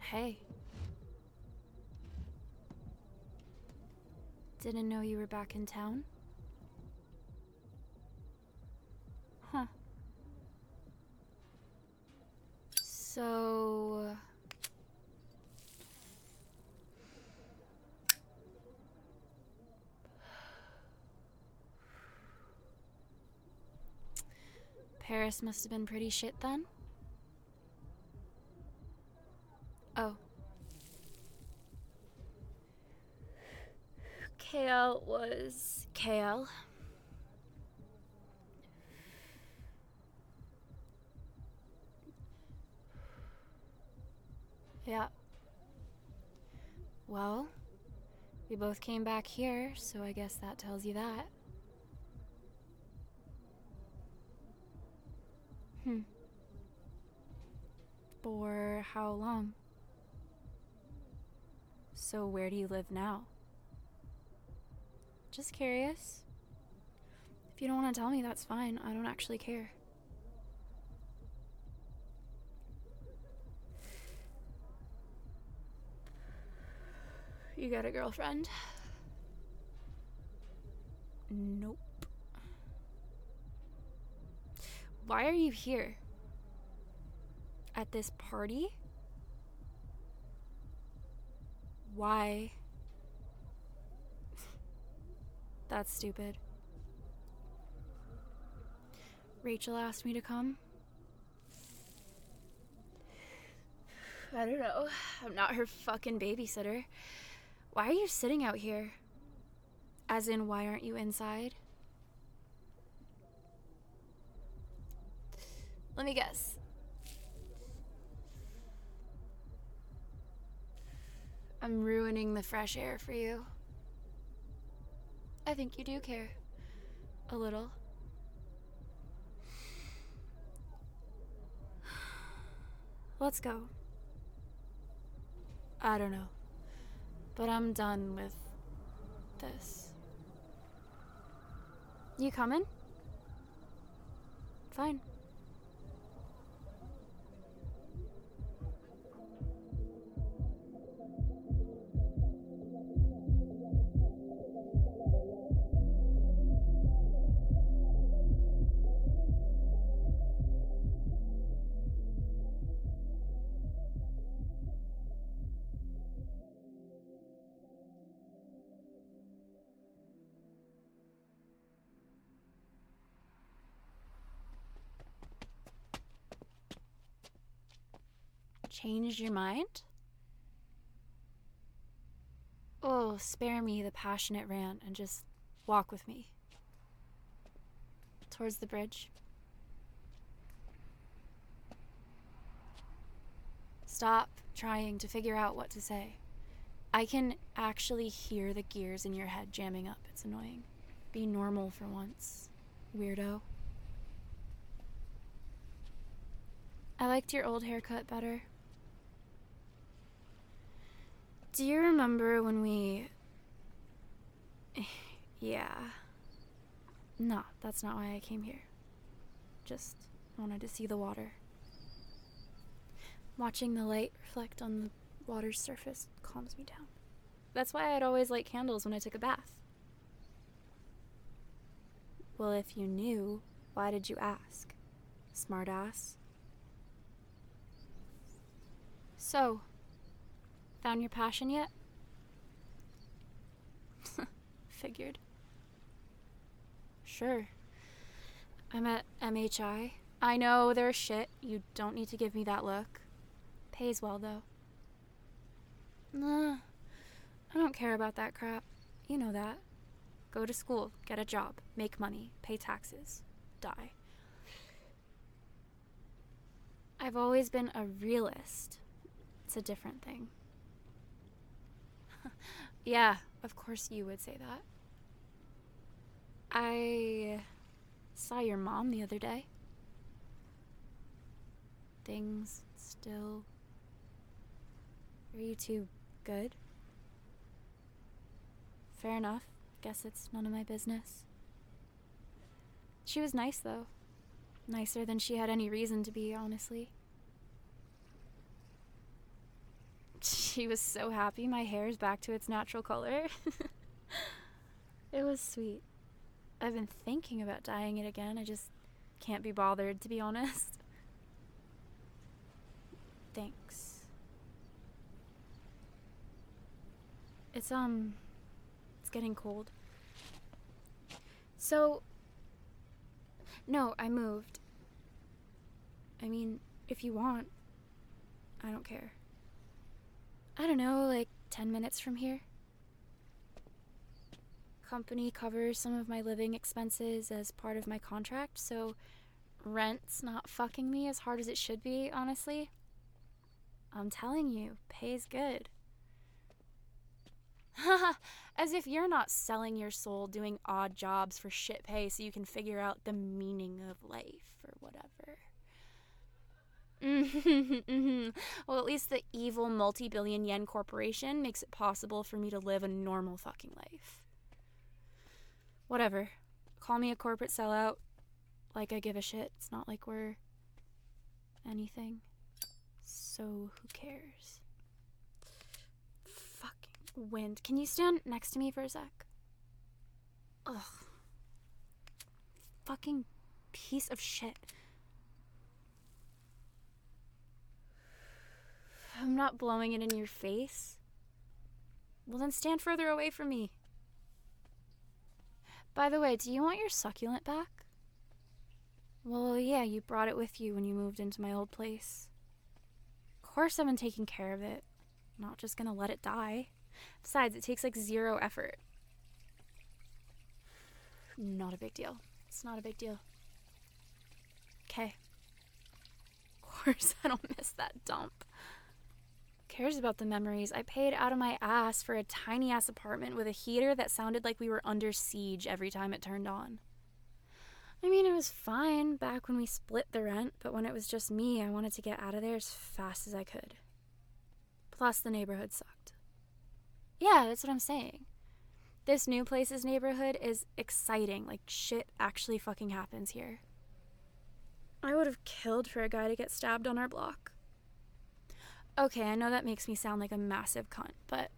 Hey. Didn't know you were back in town? Huh. So... Paris must have been pretty shit then? Oh. KL was KL. Yeah. Well, we both came back here, so I guess that tells you that. For how long? So where do you live now? Just curious. If you don't want to tell me, that's fine. I don't actually care. You got a girlfriend? Nope. Why are you here? At this party? Why? That's stupid. Rachel asked me to come. I don't know. I'm not her fucking babysitter. Why are you sitting out here? As in, why aren't you inside? Let me guess. I'm ruining the fresh air for you. I think you do care. A little. Let's go. I don't know. But I'm done with this. You coming? Fine. Changed your mind? Oh, spare me the passionate rant and just walk with me. Towards the bridge. Stop trying to figure out what to say. I can actually hear the gears in your head jamming up. It's annoying. Be normal for once, weirdo. I liked your old haircut better. Do you remember when we... Yeah. No, that's not why I came here. Just wanted to see the water. Watching the light reflect on the water's surface calms me down. That's why I'd always light candles when I took a bath. Well, if you knew, why did you ask? Smartass. So, found your passion yet? Figured. Sure. I'm at MHI. I know they're shit. You don't need to give me that look. Pays well, though. Nah, I don't care about that crap. You know that. Go to school, get a job, make money, pay taxes, die. I've always been a realist. It's a different thing. Yeah, of course you would say that. I saw your mom the other day. Things still... Are you two good? Fair enough. Guess it's none of my business. She was nice, though. Nicer than she had any reason to be, honestly. She was so happy my hair is back to its natural color. It was sweet. I've been thinking about dyeing it again. I just can't be bothered, to be honest. Thanks. It's getting cold. So, no, I moved. I mean, if you want, I don't care. I don't know, like 10 minutes from here. Company covers some of my living expenses as part of my contract, so rent's not fucking me as hard as it should be, honestly. I'm telling you, pay's good. Haha, as if you're not selling your soul doing odd jobs for shit pay so you can figure out the meaning of life or whatever. Well, at least the evil multi-billion yen corporation makes it possible for me to live a normal fucking life. Whatever. Call me a corporate sellout. Like I give a shit. It's not like we're anything. So who cares? Fucking wind. Can you stand next to me for a sec? Ugh. Fucking piece of shit. I'm not blowing it in your face. Well, then stand further away from me. By the way, do you want your succulent back? Well, yeah, you brought it with you when you moved into my old place. Of course I've been taking care of it. I'm not just gonna let it die. Besides, it takes like 0 effort. Not a big deal. It's not a big deal. Okay. Of course I don't miss that dump. Who cares about the memories? I paid out of my ass for a tiny ass apartment with a heater that sounded like we were under siege every time it turned on. I mean, it was fine back when we split the rent, but when it was just me, I wanted to get out of there as fast as I could. Plus, the neighborhood sucked. Yeah, that's what I'm saying. This new place's neighborhood is exciting. Like, shit actually fucking happens here. I would have killed for a guy to get stabbed on our block. Okay, I know that makes me sound like a massive cunt, but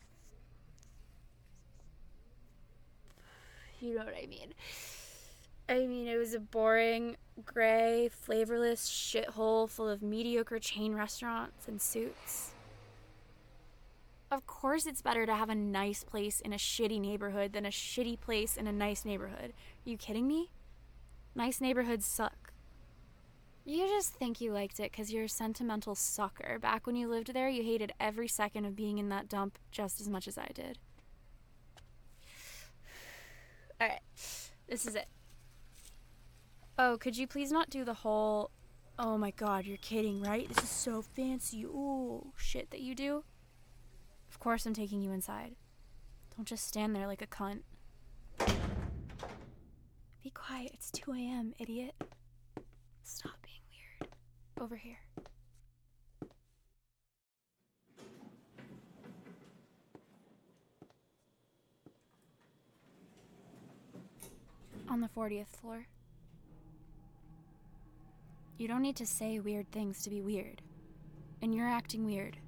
you know what I mean. I mean, it was a boring, gray, flavorless shithole full of mediocre chain restaurants and suits. Of course it's better to have a nice place in a shitty neighborhood than a shitty place in a nice neighborhood. Are you kidding me? Nice neighborhoods suck. You just think you liked it because you're a sentimental sucker. Back when you lived there, you hated every second of being in that dump just as much as I did. Alright, this is it. Oh, could you please not do the whole, oh my god, you're kidding, right? This is so fancy, ooh, shit that you do? Of course I'm taking you inside. Don't just stand there like a cunt. Be quiet, it's 2 a.m., idiot. Stop being weird. Over here. On the 40th floor. You don't need to say weird things to be weird. And you're acting weird.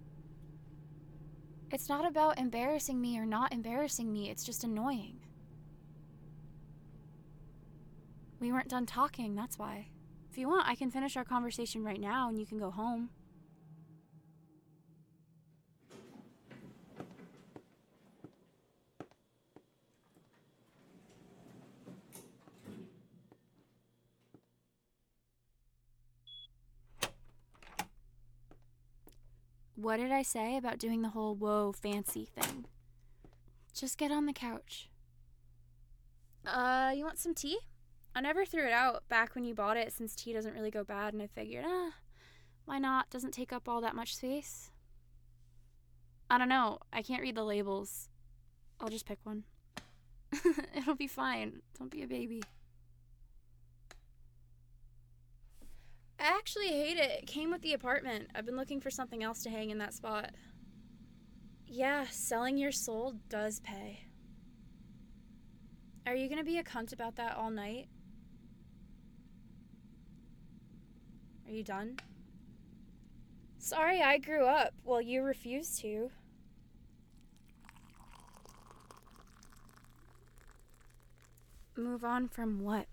It's not about embarrassing me or not embarrassing me, it's just annoying. We weren't done talking, that's why. If you want, I can finish our conversation right now and you can go home. What did I say about doing the whole whoa fancy thing? Just get on the couch. You want some tea? I never threw it out back when you bought it since tea doesn't really go bad, and I figured, why not? Doesn't take up all that much space. I don't know. I can't read the labels. I'll just pick one. It'll be fine. Don't be a baby. I actually hate it. It came with the apartment. I've been looking for something else to hang in that spot. Yeah, selling your soul does pay. Are you gonna be a cunt about that all night? Are you done? Sorry I grew up while you refused to. Move on from what?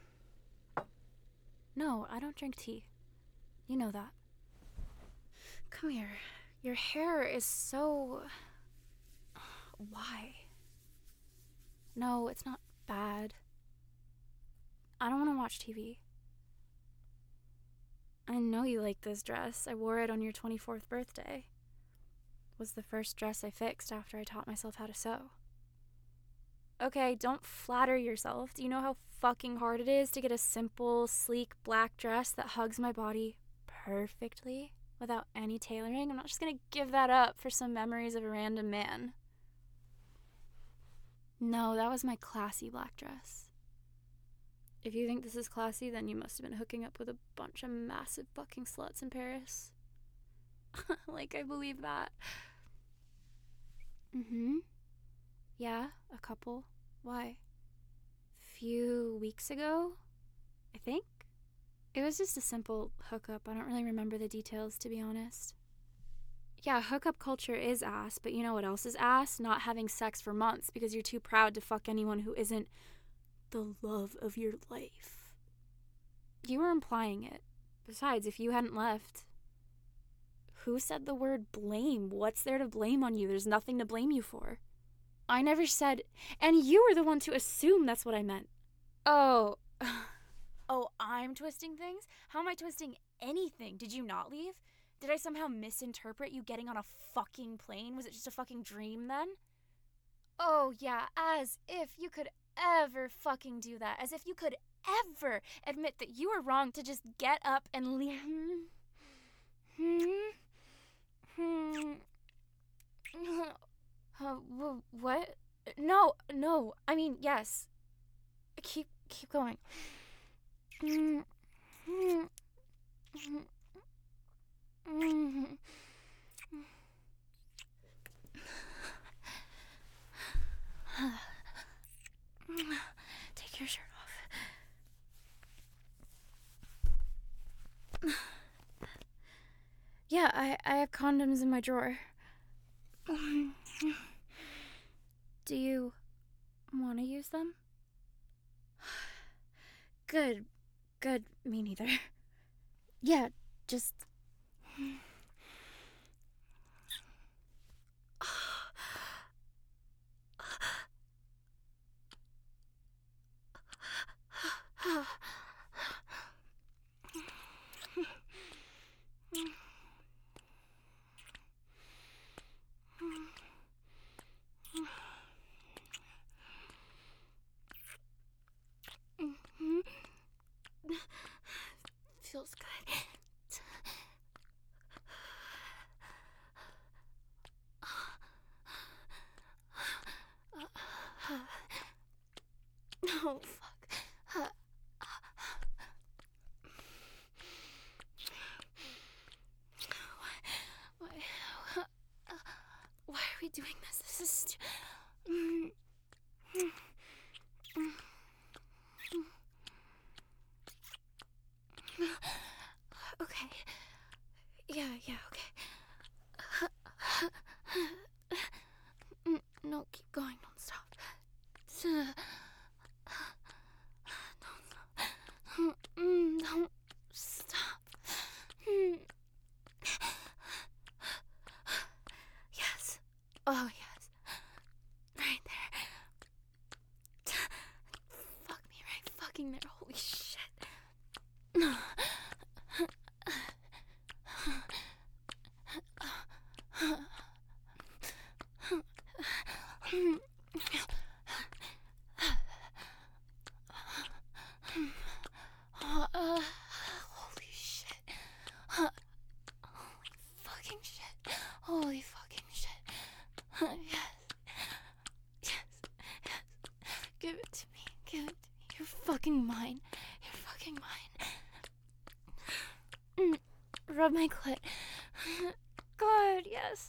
No, I don't drink tea. You know that. Come here. Your hair is so... Why? No, it's not bad. I don't want to watch TV. I know you like this dress. I wore it on your 24th birthday. It was the first dress I fixed after I taught myself how to sew. Okay, don't flatter yourself. Do you know how fucking hard it is to get a simple, sleek black dress that hugs my body perfectly without any tailoring? I'm not just gonna give that up for some memories of a random man. No, that was my classy black dress. If you think this is classy, then you must have been hooking up with a bunch of massive fucking sluts in Paris. Like, I believe that. Yeah, a couple. Why? Few weeks ago, I think? It was just a simple hookup. I don't really remember the details, to be honest. Yeah, hookup culture is ass, but you know what else is ass? Not having sex for months because you're too proud to fuck anyone who isn't the love of your life. You were implying it. Besides, if you hadn't left... Who said the word blame? What's there to blame on you? There's nothing to blame you for. I never said... And you were the one to assume that's what I meant. Oh. Oh, I'm twisting things? How am I twisting anything? Did you not leave? Did I somehow misinterpret you getting on a fucking plane? Was it just a fucking dream then? Oh, yeah, as if you could ever fucking do that. As if you could ever admit that you were wrong to just get up and leave. What? No. I mean, yes. Keep going. Take your shirt off. Yeah, I have condoms in my drawer. Do you want to use them? Good. Me neither. Yeah, just... Feels good. Oh, fuck. Why are we doing this? This is okay. Yeah, okay. No, keep going. Don't stop. Don't stop. Yes. Oh, yes. Right there. Fuck me right fucking there. Holy shit. Holy shit. Holy fucking shit. Holy fucking shit. Yes. Give it to me. You're fucking mine. Rub my clit. God, yes.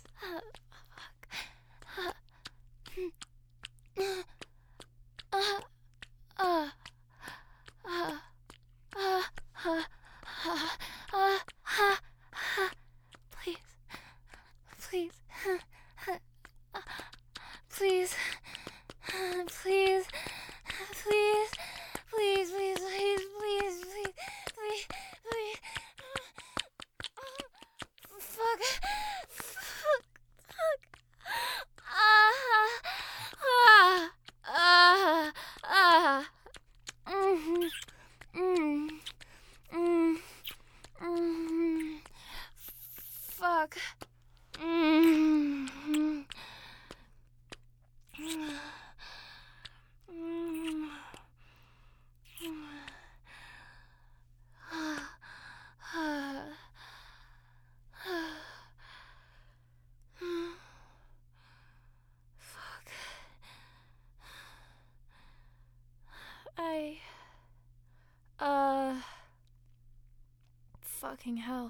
fucking hell.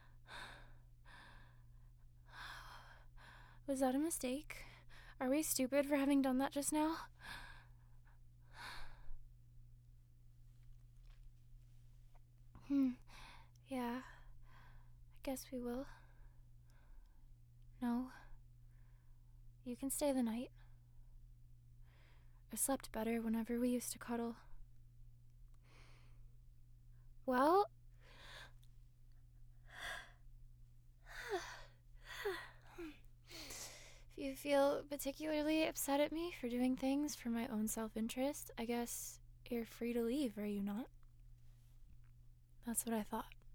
Was that a mistake? Are we stupid for having done that just now? Yeah. I guess we will. No. You can stay the night. I slept better whenever we used to cuddle. Well... If you feel particularly upset at me for doing things for my own self-interest, I guess you're free to leave, are you not? That's what I thought.